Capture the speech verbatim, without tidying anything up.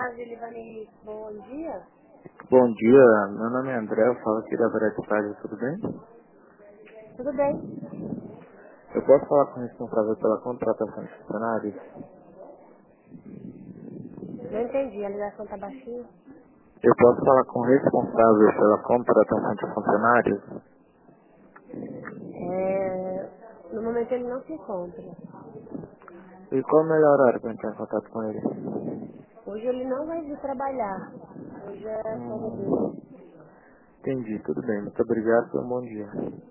Livani, bom dia. Bom dia, meu nome é André, eu falo aqui da Varete Página, tudo bem? Tudo bem? Eu posso falar com o responsável pela contratação de funcionários? Não entendi, a ligação tá baixinha. Eu posso falar com o responsável pela contratação de funcionários? É, no momento ele não se encontra. E qual é o melhor horário para entrar em contato com ele? Hoje ele não vai vir trabalhar. Hoje é folga dele. Hum, entendi, tudo bem, muito obrigado e um bom dia.